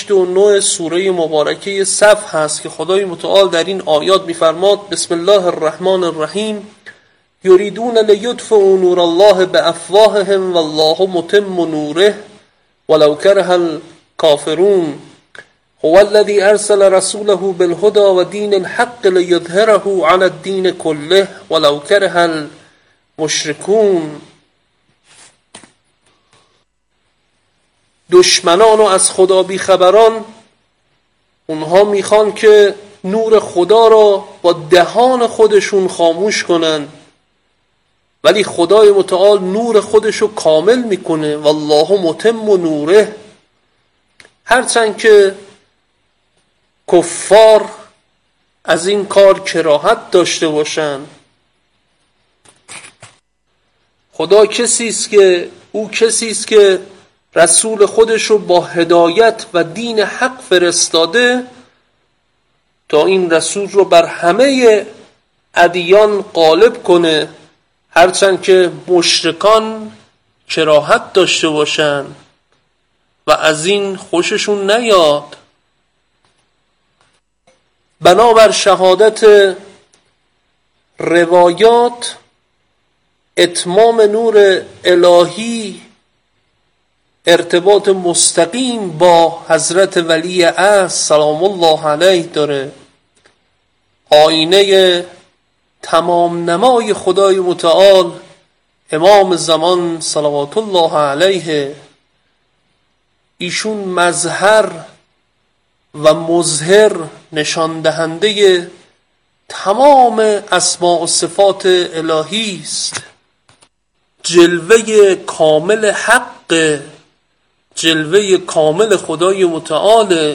89 سوره مبارکه صف هست که خدای متعال در این آیات می‌فرماد بسم الله الرحمن الرحیم یریدون لیطفئوا نور الله بافواههم والله متم نوره ولو کره الکافرون هو الذی ارسل رسوله بالهدى ودین الحق لیظهره علی الدین كله ولو کره المشرکون. دشمنان و از خدا بیخبران اونها میخوان که نور خدا را با دهان خودشون خاموش کنن، ولی خدای متعال نور خودشو کامل میکنه والله متم نوره. هرچند که کفار از این کار کراهت داشته باشن، خدا کسی است که رسول خودش رو با هدایت و دین حق فرستاده تا این رسول رو بر همه ادیان غالب کنه، هرچند که مشرکان کراهت داشته باشن و از این خوششون نیاد. بنابر شهادت روایات اتمام نور الهی ارتباط مستقیم با حضرت ولی اصل سلام الله علیه داره. آینه تمام نمای خدای متعال امام زمان صلوات الله علیه، ایشون مظهر و مظهر نشان دهنده تمام اسماء و صفات الهی است. جلوه کامل حق، جلوه کامل خدای متعال.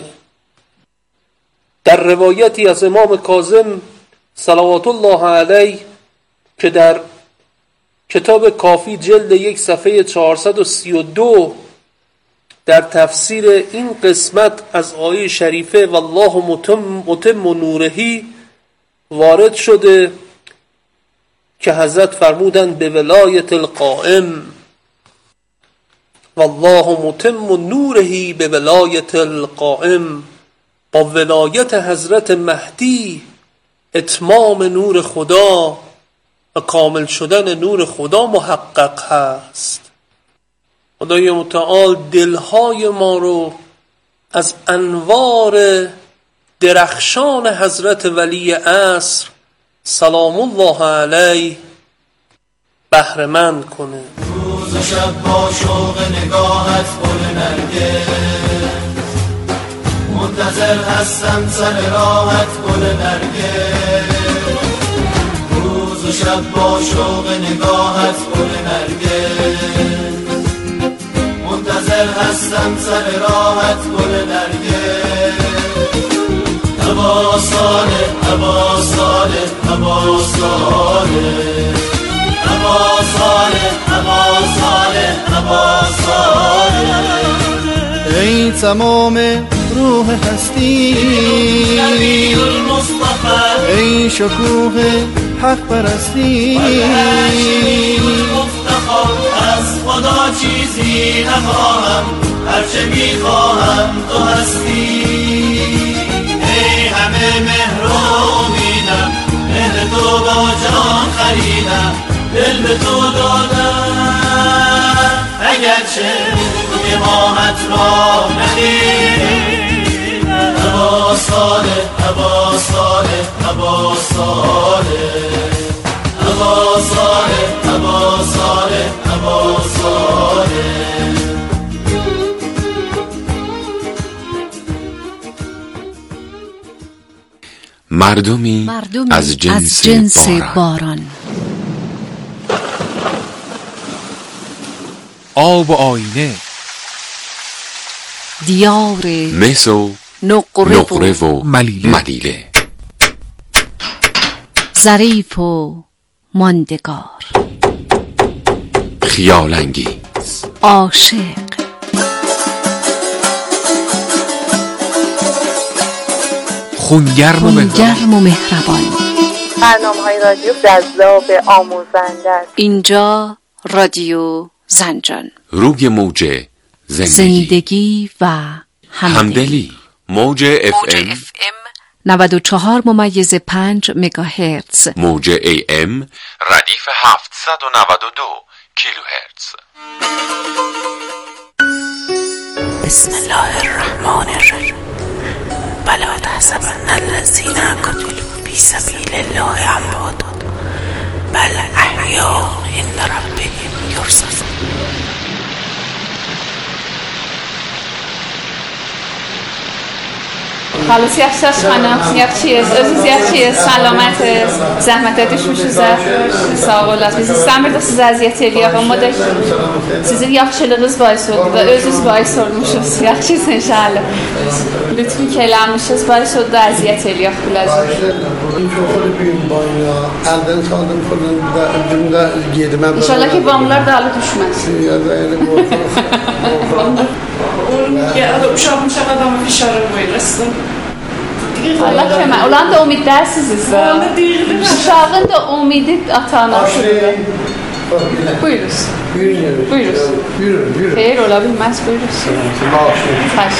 در روایتی از امام کاظم صلوات الله علیه که در کتاب کافی جلد 1 صفحه 432 در تفسیر این قسمت از آیه شریفه والله متم نورهی وارد شده که حضرت فرمودند به ولایت القائم والله متم نورهی به ولایت القائم. با ولایت حضرت مهدی اتمام نور خدا و کامل شدن نور خدا محقق هست. خدای متعال دلهای ما رو از انوار درخشان حضرت ولی عصر سلام الله علیه بهره‌مند کنه. روز و شب با شوق نگاهت گل نرگس، منتظر هستم سر راحت گل نرگس. روز و شب با شوق نگاهت گل نرگس، منتظر هستم سر راحت گل نرگس. هوا ساله هوا ساله هوا ساله هوا ساله هوا ساله هوا ساله. ای تمام روح هستی، ای شکوه حق پرستی، از خدا چیزی نخواهم، هرچه میخواهم تو هستی. ای همه مهر و امیدم، مهر تو با جان خریدم، دل به تو دادم اگرچه امامت را نخیدم. هوا ساله هوا ساله هوا ساله هوا ساله هوا ساله هوا ساله. مردمی از جنس باران. آب و آینه، دیار مس و نقره و ملیله، ظریف و ماندگار، خیال انگیز، عاشق، خونگرم و مهربان. برنامه‌های رادیو جذاب آموزنده است. اینجا رادیو زنجان، روی موج زندگی و همدلی. موج FM 94.5 مگاهرتز. موج AM ردیف 792 کیلوهرتز. بسم الله الرحمن الرحیم. ولا تحسبن الذين قتلوا في سبيل الله اموات بل احیاء عند ربهم یرزقون. Hallo, yaxşı xanım, yaxşıyız, özünüz yaxşıyız, salamətiz, zəhmət etmişsiniz sizə, sağ olasınız. Biz istəmirdik sizə əziyyət eləyək, amma da sizin yaxşılığınız bahis oldu və özünüz bahis olmuşsunuz. Yaxşıyız inşallah. Lütfü eləmişsiniz, bahis oldu da əziyyət eləyək biləcək. Əldən çaldım, cümlə yediməm. İnşallah ki, bamlar da alı düşməz. Uşağın adamı fişarı qoyursun. Allah kömək. Olan da umiddərsiniz. Uşağın da umidi ata-anasıdır. Buyuruz. Buyuruz. Xeyr, ola bilməz. Buyuruz. Xahiş.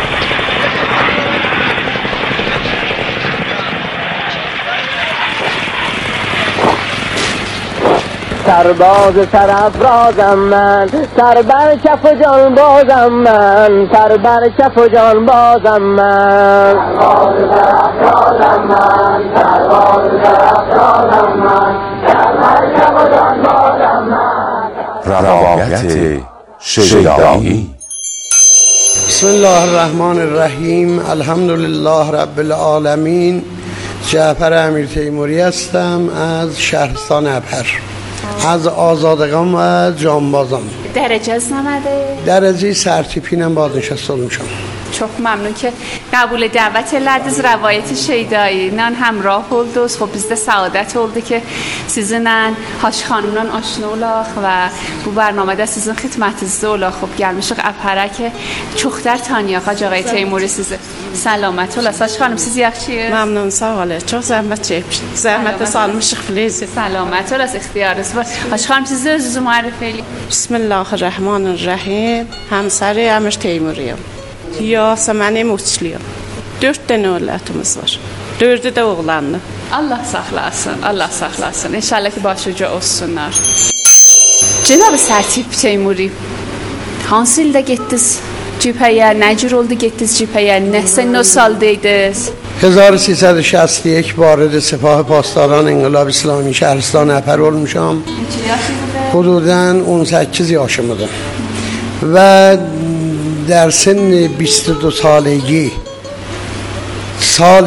سرباز سرافرازم من، سر بر کف و جان بازم من، سر بر کف و جان بازم من. سرباز سرافرازم من، سرباز سرافرازم من، سر بر کف و جان بازم من. روایت شیدایی. بسم الله الرحمن الرحیم. الحمدلله رب العالمین. جعفر امیر تیموری هستم از شهرستان ابهر، از آزادگان و جانبازان. Dərəcəz nəmədir? درجه سرتیپینم بازنشسته olmuşam. Çox məmnun ki qəbul dəvət elədiniz. Rəvayət Şeydایی ilə həmrah oldunuz. Xub bizdə səadət oldu ki sizinlə Haç xanımla aşina olaq və bu برنامهdə sizin xidmətinizdə olaq. Xub gəlmişik Əbhərə ki çoxdar tanıyaq Ağay Teymuri sizi. Səlamət olasınız. Haç xanım siz yaxşıyıq? Məmnun, sağ olun. Çox zəhmət çəkmişik. Zəhmətə salmışıq filizi. Səlamət olasınız, ixtiyarınız var. Haç xanım siz də özünüzü müərrif eləyin. Bismillahirrahmanirrahim. Həmsəri Əmir Teymuriyəm. Yasəməni Muçluyam. 4 dənə övladımız var. 4'ü də oğlanlı. Allah saxlasın, Allah saxlasın. İnşallah ki başucu olsunlar. Cənab Sərtip Teymuri, hansı ildə getdiniz cibhəyə, nə cür oldu getdiniz cibhəyə, nə sən o saldaydınız? 1361 وارد سپاه پاسداران انقلاب اسلامی شهرستان اپر olmuşam. حدوداً 18 yaşımdır. و در سن 22 سالگی سال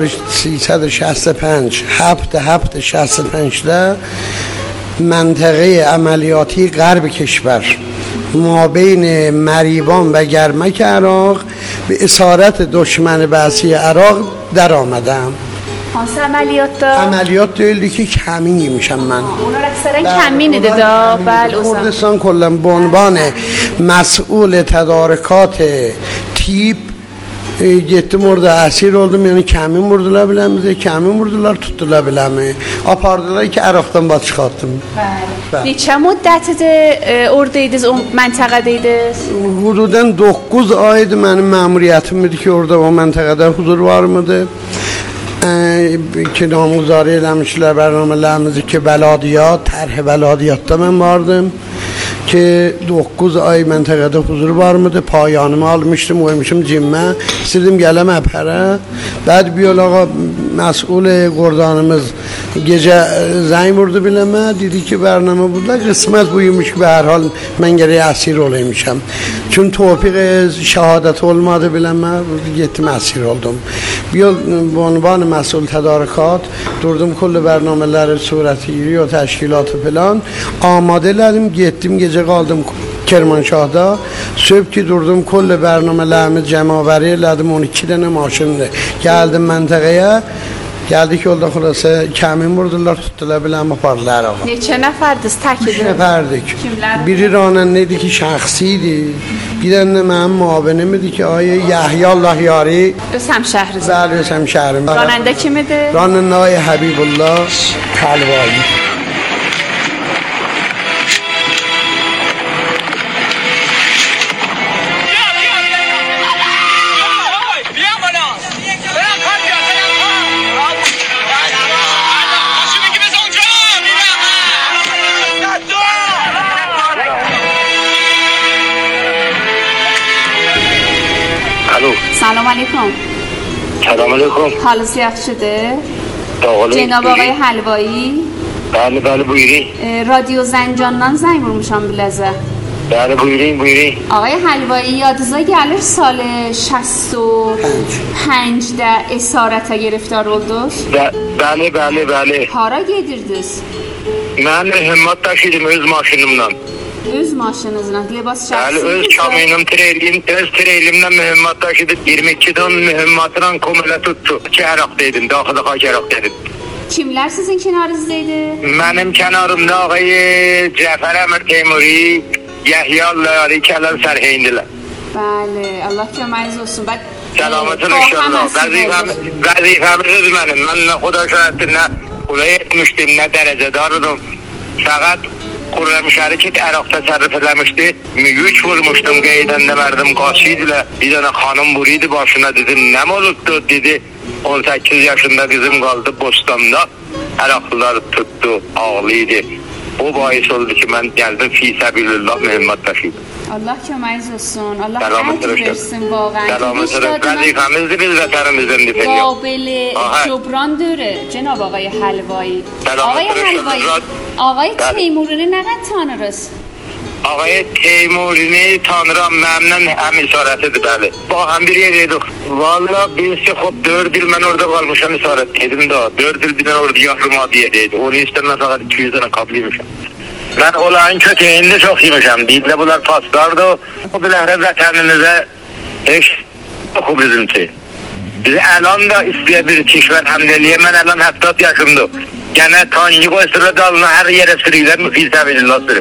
1365 7/7/65 منطقه عملیاتی غرب کشور ما بین مریوان و گرمک عراق به اسارت دشمن بعثی عراق در آمدم. Hansı əməliyyatda? عملیات دیدی که کمین میشم من. Onlar əksərən kəmin idi da, bəli o zaman. کردستان کلا به عنوان مسئول تدارکات تیپ yetti orada əsir oldum, yəni kəmin vurdular biləmizə, kəmin vurdular, tutdular biləmi. Apardılar ki, Əraqdan baş çıxartdım. Bəli. Neçə müddətidir oradaydınız, o məntəqədaydınız? Hududən 9 aydı mənim məmuriyyətim idi ki, orada o məntəqədə huzur var mıdır? Ki namguzari eləmişlər bərnamələrimizi ki, bəladiyyat, tərh bəladiyyatda mən vardım. Ki 9 ay məntəqədə huzur var mıdır? Payanımı almışdım, qoymuşum cimə. İstədim gələm Əbhərə. Bəd biyolağa məsul qordanımız gecə zəng vurdu biləmə. Dedi ki, bərnamə burada qismət buymuş ki, hər hal mən gərək əsir olaymışam. Çün توفیق şəhadət olmadı biləmə. Getdim əsir oldum. به عنوان مسئول تدارکات durdum کل برنامه‌lər صورتگیری و تشکیلات falan آماده لدیم گتیم gece kaldım Kermanşah'da صبح ki durdum کل برنامه‌lərimiz cəmavari elədim 12 dənə maşındı geldim məntəqəyə geldik yolda xulasa kəmin vurdular tutdular biləm apardılar ağa. Neçə nəfərdiniz tək idiniz? 3 nəfərdik. Kimlər? Biri rənəndə idi ki şəxsi idi. Bir dənə mənim müavinim idi ki ay Yahya Allahyari. Öz həmşəhriz. Bəli, öz həmşəhrim. Rənəndə kim idi? Rənəndə ay Həbibullah Talvali. سلام علیکم. سلام علیکم. حالت یخ شده؟ جناب آقای حلوایی؟ بله بله بویری. رادیو زنجانdan زنگ vurmuşam bileze. بله بویری. آقای حلوایی yadınıza gelir سال 65 de esarete giriftar oldunuz? Bəli. Hara gedirdiniz? Mən mühimmat daşıydım öz maşınımla. Öz maşınınızla, libas şahsi? Bəli, öz kamyonum, öz treyilimlə mühimmat daşıydım. 22 ton mühimmatla komele tuttu. Kəraqdaydım, daxıda kəraqdaydım. Kimler sizin kenarınızdaydı? Mənim kənarımda ağay Cəfər Əmir Teymuri, Yahya Ali Kələn Sərheyndilər. Bəli, Allah köməyiniz olsun. Selamatın inşallah. Vəzifəmizdir mənim. Mən nə xuda şəhətdir, nə kula etmişdim, nə dərəcədardım. Fəqət Qurrəm Şərikət Əraq təsərrüf eləmişdi. Yük vurmuşdum, qeydəndə mərdim qaçıydılar. Bir dənə xanım buruydu başına, dedim, nəm olubdu, dedi. 18 yaşında kızım kaldı Bostan'da. Əraqlılar tuttu, ağlıydı. O bahis oldu ki, mən gəldim Fisəbilillah mühimmat daşıydım. Allah köməyiniz olsun. Allah əcr versin vaqən. Vəzifəmizdir, biz vətənimizdən defeniyor. Qabili cubran dörü, Cenab Ağay Həlvایی. Ağay Həlvایی, Ağay Teymurunu nə qədər tanırız? Ağay Teymurunu tanıram, məndən həm isarətidir, bəli. Baxın, bir yer yedik. Valla biz ki, 4 il mən orada qalmışam, isarət dedim da. 4 il bir dənə orada yaxrım adiyədəydi. Onu istəmə fəqət 200 dənə qablıymışam. Ben olayın köteyinde çok yemişim. Deydiler bunlar paslardı. O bilahre vətənimizə heç oku bizimki. Bizi əlan da istəyə kişvər həmdəliyə. Mən əlan 70 yaşımdır. Gənə tangi qoysırla dalına hər yerə sürüylər müfizəbilillah sürüb.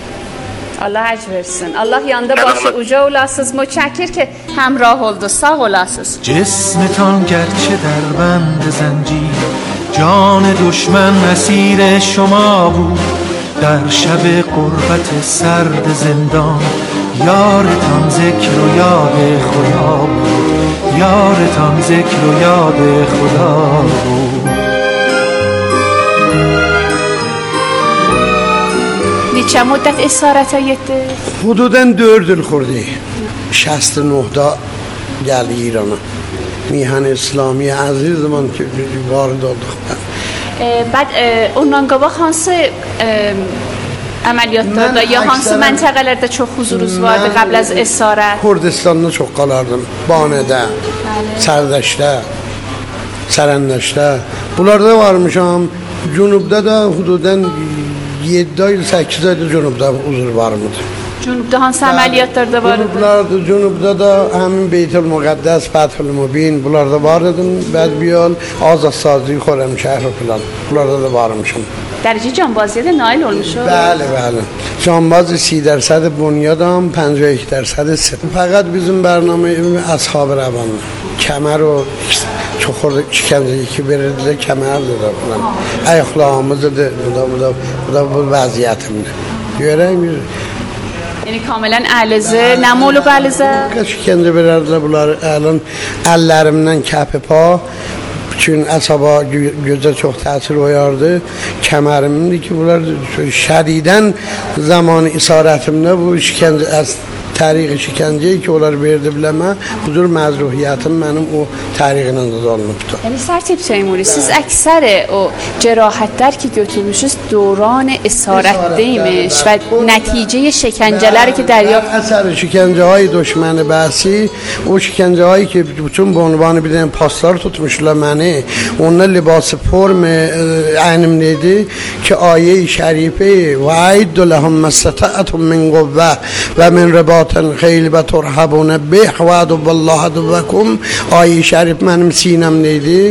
Allah əcr versin. Allah yanında başı uca olasınız. Müçəkir ki همراه oldu. Sağ olasınız. جسمتان گرچه در بند زنجیر جان دشمن اسیر شما بود در شب غربت سرد زندان یارتان ذکر و یاد خدا بود یارتان ذکر و یاد خدا بود. Neçə müddət esarətə getdi? Hududan 4 il xurdi. 69'da geldi İran'a. Mihan İslami aziz zaman ki vardı olduk. بعد ondan qabaq hansı əməliyyatlarda ya hansı məntəqələrdə çox huzurunuz vardı qəbl az esarət? Kürdistan'da çok qalardım. Bane'də, Sərdəşdə, Sərəndəşdə. Bunlarda varmışam. Cunubda da hududan 7 ay, 8 ayda Cunubda huzur varmıdır. Cunubda hansı əməliyyatlarda vardı? Cunubda da həmin Beytül Müqəddəs, Fəthül Mübin bunlarda var idim. Bədbiyal, Azadsazi, Xürrəmşəhr falan. Bunlarda da varmışım. Dərəcə canbaziyə də nail olmuşum. Bəli. Canbazı 30% bunyadam, 52% sırt. Fəqət bizim bərnamə Əshab-ı Rəvan. Kəmər o çox orada işkəncə ki verirdilər, kəmərdir də falan. Ayaqlarımızdır, bu da bu vəziyyətimdir. Görək Yəni kamilən əhlizi, nə olub əhlizi? İşkəncə verirdilər bunları, əllərimdən kəpi pa. Bütün əsaba gözə çox təsir oyardı. Kəmərimdir ki, bunlar şədidən zamanı isarətimdə bu işkəncə tarihi işkəncəyi ki, onlar verdi biləmə, budur məzruhiyyətim mənim o tarihindən də olunubdur. Yəni Sərtib Teymuri, siz əksər o cərahətlər ki götürmüşüz döran esarətdəymiş və nəticəyə şəkəncələri ki dəryaft. Əsər şəkəncəyi düşməni bəsi, o şəkəncəyi ki bütün bu ünvanı bir dənə paslar tutmuşlar məni, onunla libası form əynimdeydi ki ayə-i şərifə və aiddü ləhum məstətəətum min quvvə və min rəbat خیلی به ترحبونه به وعد بالله عدوکم آیه شریف mənim sinəmdeydi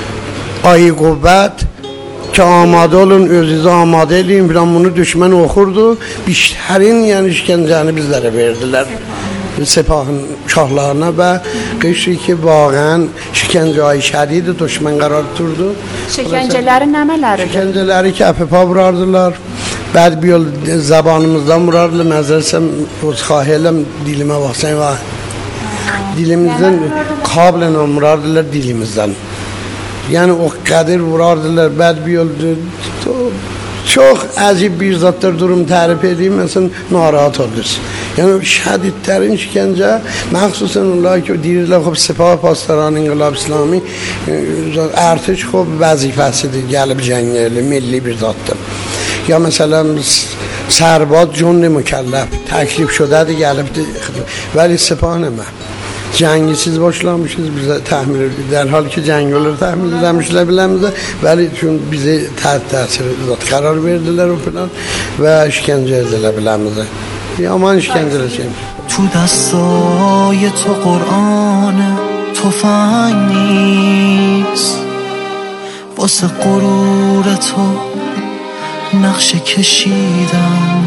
ayı qüvvət ki amadə olun özünüzü amadə edin filan bunu düşmən oxurdu bişlərin yəni işkəncəni bizlərə verdilər sepahın şahlarına və qışri ki vaqən işkəncəyi şədidi düşmən qərar tuturdu. Şəkəncələri nəmələri? Şəkəncələri ki əpəpa vurardılar. Bəd bir yol zabanımızdan vurardılar. Məzərsəm xahi eləm dilimə baxsan və dilimizdən qablən vurardılar dilimizdən. Yəni o qədir vurardılar. Bəd bir yol çox əzib bir zadlar durum tərif edeyim, məsələn, narahat olursun. Yəni, şədidlərin işgəncə, məxsusən onlar ki, deyirlər, xub, Sepah Pastaran İnqilab İslami ərtiş, xub, vəzifəsidir, gəlib cəngəli, milli bir zaddır. Ya məsələn, Sərbad Cun Mükəlləf təklif şudədir, gəlibdir, vəli Sepah nəmə? Cəngi siz başlamışız, bizə təhmil edir. Dərhal ki, cəngələr təhmil edəmişlər biləmizdə, vəli üçün bizə təsir qərar verdilər o filan və işgəncə edilə biləmizdə. Yaman işgəncə edəcəyim. تو دستای تو قرآن تفنگ نیست واسه غرور تو نقشه کشیدم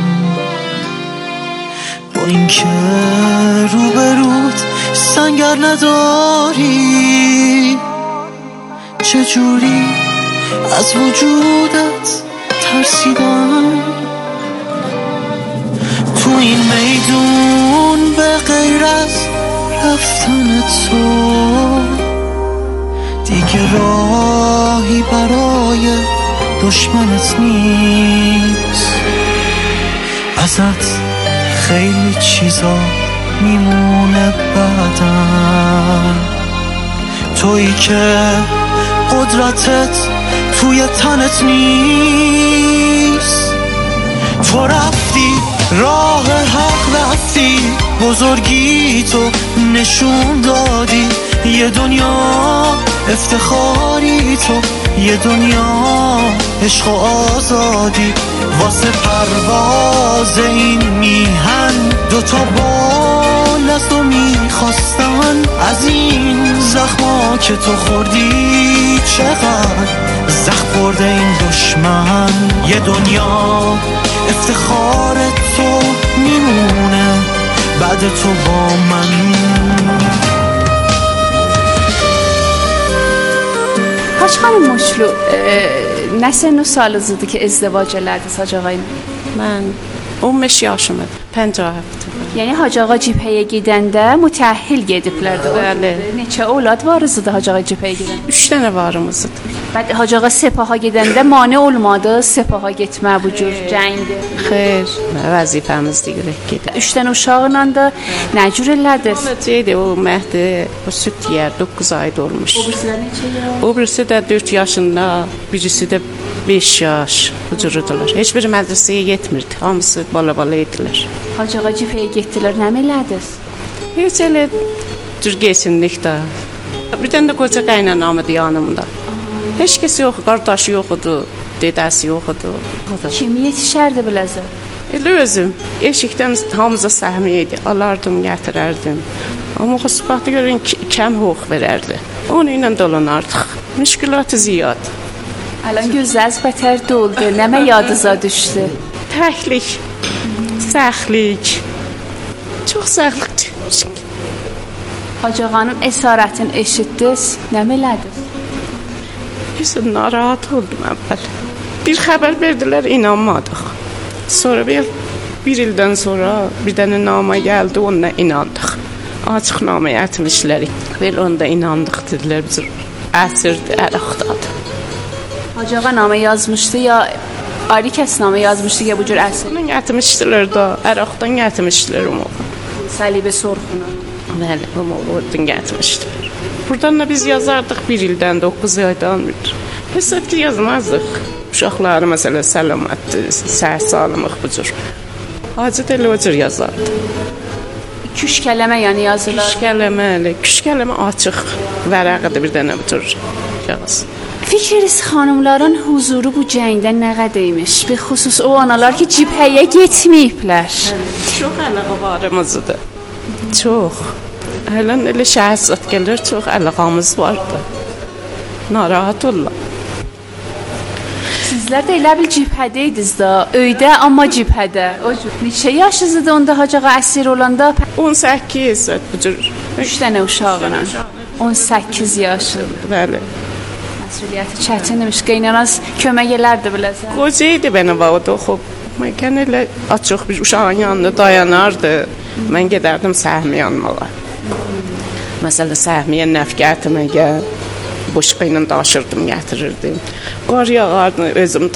با اینکه روبروت سنگر نداری چجوری از وجودت ترسیدم تو این میدون به غیر از رفتن تو دیگه راهی برای دشمنت نیست ازت خیلی چیزا میمونه بعدن تویی که قدرتت توی تنت نیست تو رفتی راه حق رفتی بزرگی تو نشون دادی یه دنیا افتخاری تو یه دنیا عشق و آزادی واسه پرواز این میهن دوتا بال از تو میخواستن از این زخما که تو خوردی چقدر زخم خورده این دشمن یه دنیا افتخار تو میمونه بعد تو با من Haç xanım Moçlu, nə sənə salızıdır ki, ازدواج elədiniz Hacı ağa ilə? Mən 15 yaşımdır, 50 həftə. Yəni Hacı ağa cibhəyə gedəndə mütəhhil gediblər də. Bəli. Neçə aulad varızdı Hacı ağa cibhəyə gedəndə? 3 dənə varımızdı. Bəli, Hacı ağa Sepaha gedəndə mane olmadı Sepaha getmə bu cür cəngdə. Xeyr, vəzifəmiz deyirək gedə. 3 dənə uşaqla da nə cür elədiniz? Olacaqdı o Məhdi, o süt yər 9 ayda olmuş. O birisilər neçə yaş? O birisi də 4 yaşında, birisi də 5 yaş bu cürüdülər. Heç bir mədrəsəyə getmirdi. Hamısı bala-bala idilər. Hacı ağa cibhəyə getdilər, nə elədiniz? Heç elə cür geysinlik də. Bir dənə də qoca qaynanamdı yanımda. Heç kəs yox, qardaşı yox idi, dedəsi yox idi. Kim yetişərdi biləzə? Elə özüm. Eşikdən hamıza səhmi idi. Alardım, gətirərdim. Amma xüsusiyyətə görə kəm hüquq verərdi. Onun ilə dolanardıq. Müşkülatı ziyad. Alan gözəz bətər doldu. Nəmə yadınıza düşdü? Təklik, səxlik. Çox səxlik. Hacı ağanın əsarətini eşitdiniz, nə elədiniz? Biz narahat oldum əvvəl. Bir xəbər verdilər, inanmadıq. Sonra bir ildən sonra bir dənə nama gəldi, onunla inandıq. Açıq namaya etmişlər. Vel onda inandıq dedilər. Biz əsirdi, ərəqdadı. Hacı ağa nama yazmışdı ya ayrı kəs nama yazmışdı ya bu cür əsir? Onu gətirmişdilər də, ərəqdan gətirmişdilər onu. Səlibə sorğunu. Bəli, onu oradan gətirmişdilər. Buradan da biz yazardıq bir ildən, 9 aydan bir. Hesabki yazmazdıq. Uşaqları məsələ səlamətdir, səhər-salımıq bu cür. Hacı da elə o cür yazardı. 2-3 kələmə yəni yazırlar. 2 kələmə açıq vərəqədə bir dənə bu cür yaz. Fikriniz xanımların huzuru bu cəngdən nə qədər imiş? Be xüsus o analar ki cibhəyə getməyiblər. Çox ələqə varımızdır. Çox. Hələn elə şəhəzat gəlir, çox ələqamız vardı. Narahat olurlar. Sizlər də elə bil cibhədə idiniz də, öydə amma cibhədə. Neçə yaşınızdı onda Hacı ağa əsir olanda? 18 bu cür. 3 dənə uşağına. 18 yaşında. Bəli. Məsuliyyəti çətin imiş. Qaynanaz kömək elərdi biləsən. Qoca idi mənə bağda xop. Mən elə açıq bir uşağın yanında dayanardı. Mən gedərdim səhmi yanmağa. Məsələn, səhmiyə nəfqə etməyə boşqa ilə daşırdım, gətirirdim. Qar yağardı, özüm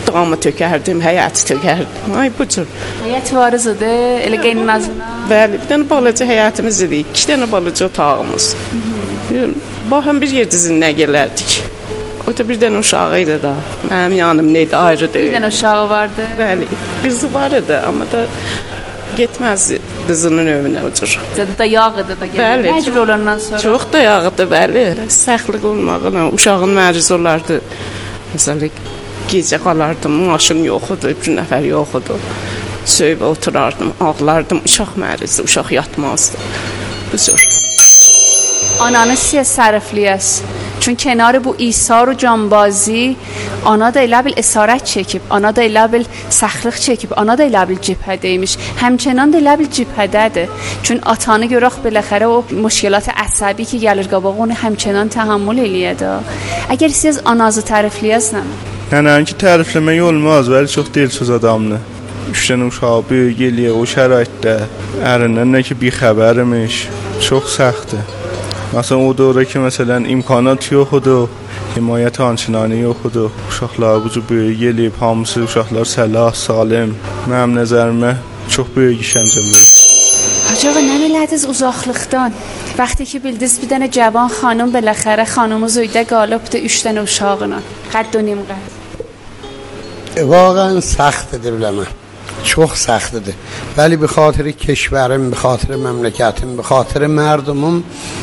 damı tökərdim, həyəti tökərdim. Ay bu cür. Həyət varız idi, elə qeynimazına. Bəli, bir dənə balaca həyətimiz idi, 2 dənə balaca otağımız. Baxın bir yer dizinə gələrdik. O da bir dənə uşağı idi da. Mənim yanım neydi, ayrı deyil. Bir dənə uşağı vardı. Bəli, qızı var idi, amma da getməzdi qızının ömrünə o cür. Da yağ idi da gəlir. Məcbur olandan sonra. Çox da yağ idi, bəli. Səxtlik olmağına, uşağın məruz olardı. Məsələn, gecə qalardım, maşın yox idi, bir nəfər yox idi. Söyübə oturardım, ağlardım, uşaq məruzdu, uşaq yatmazdı. Bu cür. Ananız siyə sərifliyəs. Çünki kənarı bu isar و canbazi, ana da elə bil əsarət çəkib, ana da elə bil səxlıq çəkib, ana da elə bil cibhədəymiş. Həmçənan da elə bil cibhədədir. Çünki atanı görək beləxərə o müşkilat əsəbi ki gəlir qabağa onu həmçənan təhəmmül eləyədə. Əgər siz anazı tərifləyəsnə? Yəni ki tərifləmək olmaz, vəli çox dilsöz adamdır. 3 dənə uşağı böyük eləyir o şəraitdə. Ərindən nə ki bir xəbərmiş, çox səxtdir. Məsələn o dövrə ki məsələn imkanat yox idi, himayət ançınani yox idi. Uşaqlar bu cür böyük eləyib, hamısı uşaqlar səlah, salim. Mənim nəzərimə çox böyük işgəncə verir. Hacı ağa, nə elədiniz uzaqlıqdan? Vaxtı ki bildiniz bir dənə cavan xanım beləxərə xanımız öydə qalıbdı 3 dənə uşağına. Qədd و نیم qədd. واقعا سخته biləmə. Çox səxtdir. Bəli, bir xatirə keşvərim, bir xatirə məmləkətim, bir xatirə mərdumum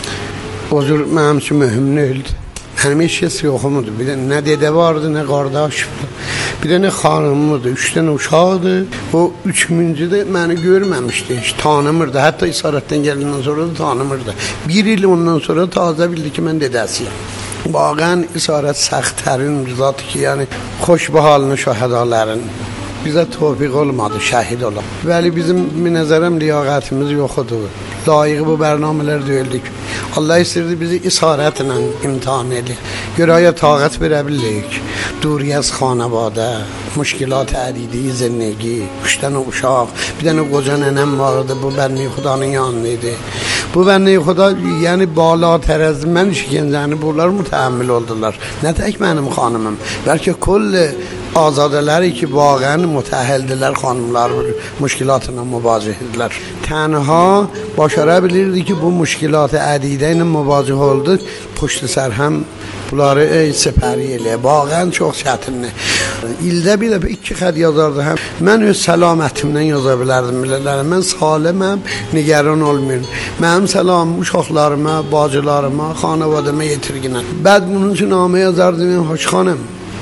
o cür mənim üçün mühüm deyildi. Mənim heç kəs yoxumdu. Bir də nə dedə vardı, nə qardaşımdı. Bir də nə xanımımdı, 3 dənə uşaqdı. O 3-cüdə məni görməmişdi, heç tanımırdı. Hətta isarətdən gələndən sonra da tanımırdı. 1 il ondan sonra tazə bildi ki, mən dedəsiyəm. Vaqən isarət səxtərin zat ki, yəni xoş bu halını şəhədalərin bizə tövfiq olmadı, şəhid olaq. Bəli, bizim nəzərəm liyaqətimiz yox idi. Layiqi bu bərnamələr deyildik. Allah istəyirdi bizi isarətlə imtihan edir. Görəyə taqət verə bilərik. Duri az xanəvadə, müşkilat ədidə zindگی, 3 dənə uşaq, bir dənə qoca nənəm vardı, bu bənni xudanın yanındaydı. Bu bənni xuda, yəni balatər az mən işgəncəni bunlar mütəəmmül oldular. Nə tək mənim xanımım, bəlkə kulli azadələri ki, vaqən mütəhəldilər xanımlar müşkilatla mübarizədirlər. Tənha başara bilirdi ki, bu müşkilat ədidə ilə mübarizə oldu. Puşt sər həm bunları səpəri elə. Vaqən çox çətindir. İldə bir dəfə 2 xətt yazardı həm. Mən öz səlamətimdən yaza bilərdim bilərlər. Mən saliməm, nigaran olmayın. Mənim səlamım uşaqlarıma, bacılarıma, xanavadama yetirginəm. Bəd bunun üçün namə yazardım, hoş xanım.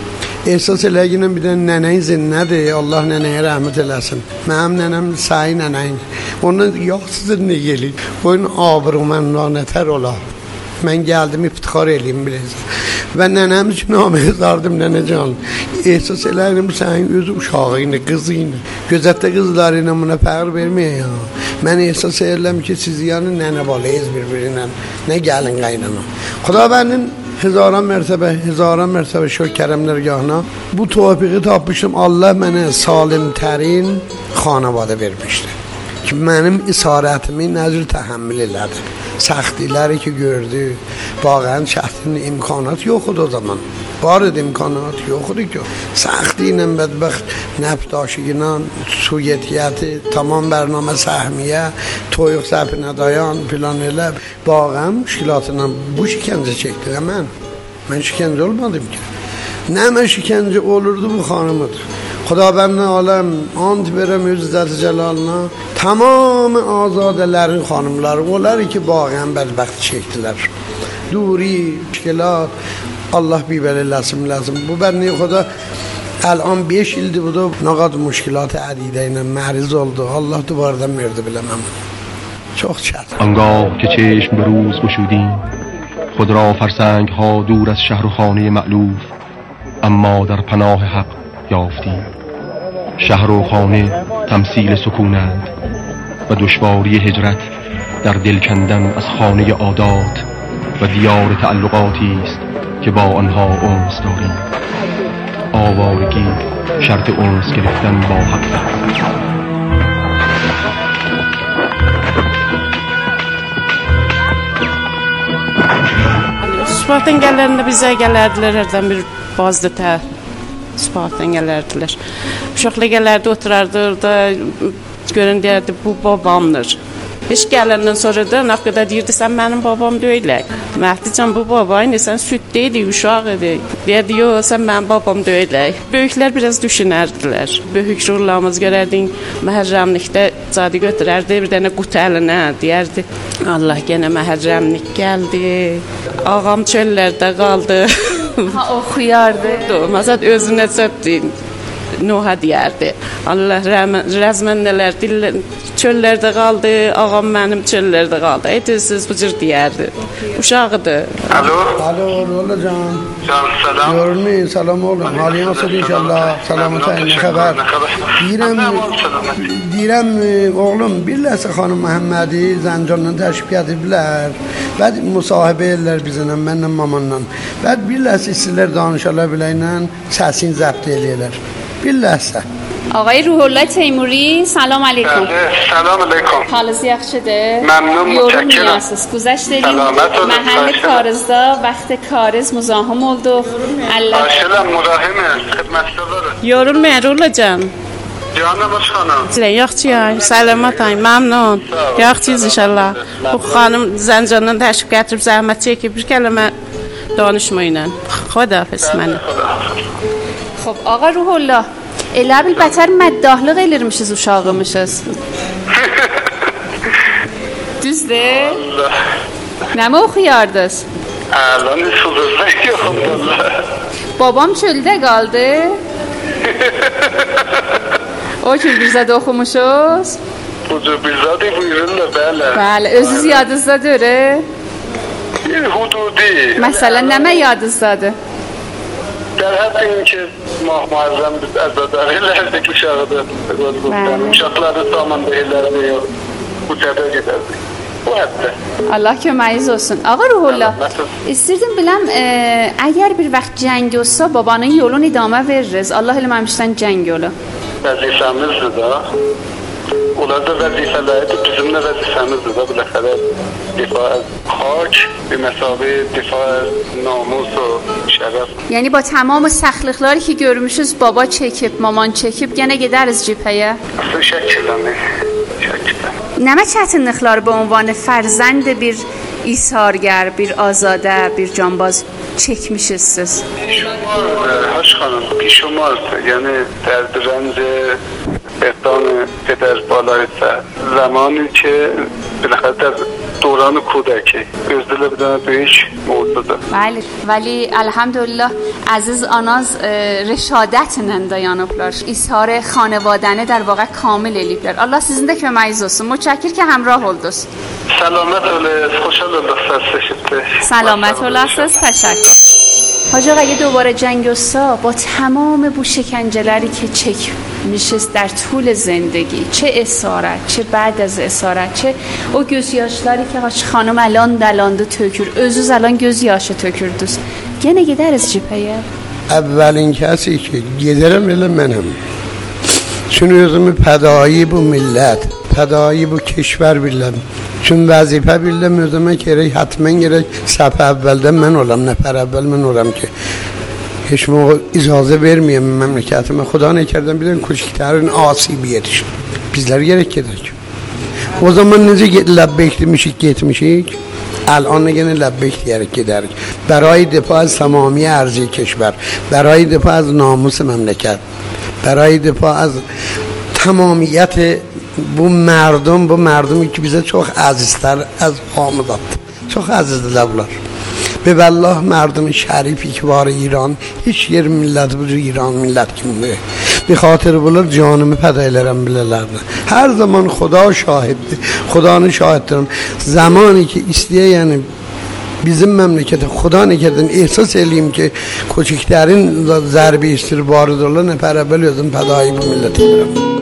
Ehsas eləginə bir də nənəyin zinnədir, Allah nənəyə rəhmət eləsin. Mənim nənəm sahi nənəyin. Onun yaxsızdır nə gəlir. Boyun abrumən nətər ola. Mən gəldim, iftixar eləyim biləcəm. Və nənəm üçün namə yazardım nənəcan. Ehsas eləginə bu sənin öz uşağı ilə, qızı ilə. Gözətdə qızları ilə buna fəqr verməyin ya. Mən ehsas eləm ki, siz yəni nənə balayız bir-birinə. Nə gəlin qaynana. Xudabəndin Hezaran mertebe şükür kərəmlərgahına bu tövfiqi tapmışdım. Allah mənə salimtərin xanəvadə vermişdi. Ki mənim isarətimi nəzir təhəmmül elədi. Səxtiləri ki gördü, vaqən şəhrin imkanat yox idi o zaman. Var idi imkanat yox idi ki. Səxti ilə bədbəxt nəftaşı ilə suyettiyəti, tamam bərnamə səhmiyə, toyuq səpinə dayan, plan elə. Vaqən müşkilatla bu şikəncə çəkdi mən. Mən şikəncə olmadım ki. Nə mən şikəncə olurdu bu xanımıdır. Xudabənd aləm, ant verəm öz İzzət-i Cəlalına. Tamam azadələrin xanımları, onlar ki vaqən bədbəxt çəkdilər. Duri, müşkilat, Allah bir eləsin. Bu bənni xuda الان 5 ildir bu da nə qədər müşkilat ədidə ilə məriz oldu. Allah duvardan verdi biləməm. Çox çətin. آنگاه که چشم به روز گشودیم خود را فرسنگ ها دور از شهر و خانه مألوف اما در پناه حق یافتیم. شهر و خانه تمثیل سکونند و دشواری هجرت در دل کندن از خانه عادات و دیار تعلقاتی است که با آنها انس داریم. آوارگی شرط انس گرفتن با حق است. Şubatın gəllərində bizə gələrdilər hərdən bir bazda Spartan gələrdilər. Uşaqlar gələrdi, oturardı orada, görən deyərdi, bu babamdır. Heç gələndən sonra da nə qədər deyirdi, sən mənim babam deyilək. Məhdican, bu babayın, sən süd deyildik, uşaq idi. Deyərdi, yox, sən mənim babam deyilək. Böyüklər biraz düşünərdilər. Böyük rollarımız görərdik, məhərrəmlikdə cadı götürərdi, bir dənə qutu əlinə, deyərdi, Allah yenə məhərrəmlik gəldi, ağam çöllərdə qaldı. Ha, oxuyardı. Məsələn, özünə çöpdü. Nuh'a deyərdi. Allah rəzməndələr, çöllərdə qaldı, ağam mənim çöllərdə qaldı. Siz bu cür deyərdi. Uşağıdır. Alo. Alo, Rola can. Can, selam. Görmeyin, selam oğlum. Hali nasıl inşallah? Selamet ayın, ne haber? Deyirəm, oğlum, birləsə xanım Məhəmmədi Zəncandan təşrif ediblər. Bəd müsahibə edirlər bizimlə, mənlə mamanla. Bəd birləsə istəyirlər danışarlar biləylə, səsini zəbt eləyirlər. بالله. آقای روح الله تیموری سلام علیکم. سلام علیکم. حالت یخشده؟ ممنون متشکرم. گذشت داریم محل کارزدا وقت کارز مزاحم oldu. Başlayalım muzahime xidmətçiləri. Yorulmayın Rullacan. Canım hoş xanım. Yaxşıyam, salamatayım, məmnun. Yaxşıyız inşallah. Bu xanım Zəncandan təşrif gətirib zəhmət çəkib bir kəlmə danışmayın. Xudahafiz mənə. خب آقا روح الله الابل بتر مداحلق elirmişiz uşağımışız. Düzdür? Nə mi oxuyardınız? Lan sözler yoxum vallahi. Babam çöldə qaldı. O cür bir zad oxumuşuz. Bu cür bir zadı buyururlar bəli. Bəli, özünüz yadınızdadır? Hududi. Məsələn, nəmə yadınızdadır? در حد که ماه معظم ازاداری uşağıdır. Uşaqları saman deyirlərdi, bu təbə gedərdi. Bu hətta. Allah köməyiniz olsun. Ağa Ruhullah, istirdim biləm, əgər bir vaxt cəng olsa, babanın yolunu idamə veririz. Allah eləməmişdən cəng yolu. Vəzifəmizdir da. Onlar da vəzifələrdir, bizim də vəzifəmizdir da. Biləxərə دفاع از خاک به مسابقه دفاع از ناموس و şərəf. Yəni با tamam səxliqləri ki görmüşüz, baba çəkib, maman çəkib, yenə gedəriz cibhəyə. Şəkilləndi. Nəmə çətinliklər به عنوان فرزند bir İsargər, bir azadə, bir canbaz çəkmişiz siz? Haş xanım, بیشمارdır. Yəni dərd rənc احسان پدر بالایسته زمانی که بالاخره در دوران کودکی gözlerle bir tane büyük موضوعdur. Bəli, vəli elhamdülillah əziz anaz rəşadətlə dayanıblar. İshar xanavadəni در واقع kamil eliblər. Allah sizin də köməyiniz olsun. Mütşəkkir ki həmrah oldunuz. Selamet olasınız. Xoşal olduk siz. Selamet olasınız. Təşəkkür. حاج آقا اگه دوباره جنگ اصلا با تمام بو شکنجه‌لری که çekmişiz در طول زندگی، چه اسارت، چه بعد از اسارت، چه o gözyaşları ki Haç xanım الان دلانده tökür, özünüz الان gözyaşı tökürdünüz. Gene gideriz cibhəyə. Əvvəlin kəsi ki, gedərəm elə mənəm. Çünki özümü pədai bu millət, pədai bu keşvər biləm. Çün vəzifə bildim özümə gerək, hatmən gerək səf əvvəldən mən olam, nəfər əvvəl mən olam ki heç موقع icazə verməyəm məmləkətimə. Xuda nə kərdən bilən küçüklərin asibi yetişir. Bizlər gerək gedək. O zaman necə ləbbeyk demişik, getmişik. الان نگه لبیک دیگه گدرک برای دفاع از تمامی ارضی کشور، برای دفاع از ناموس مملکت، برای دفاع از تمامیت bu mərdumu ki bizə çox əzizlər, az hamıdat, çox əzizdirlər bunlar. Və vallah mərdumu şərifi ki var İran, heç yer milləti bu İran millət kimidir. Bir xatir bunlar canımı fəda elərəm bilələrdi. Hər zaman Xuda şahiddir, Xudanı şahiddirim. Zamanı ki istəyə, yəni bizim məmləkətə Xuda nə qədər ehsas eləyim ki, koçiklərin zərbi istirbarıdırlar, nəfər əvvəl özüm fədai bu millət edirəm.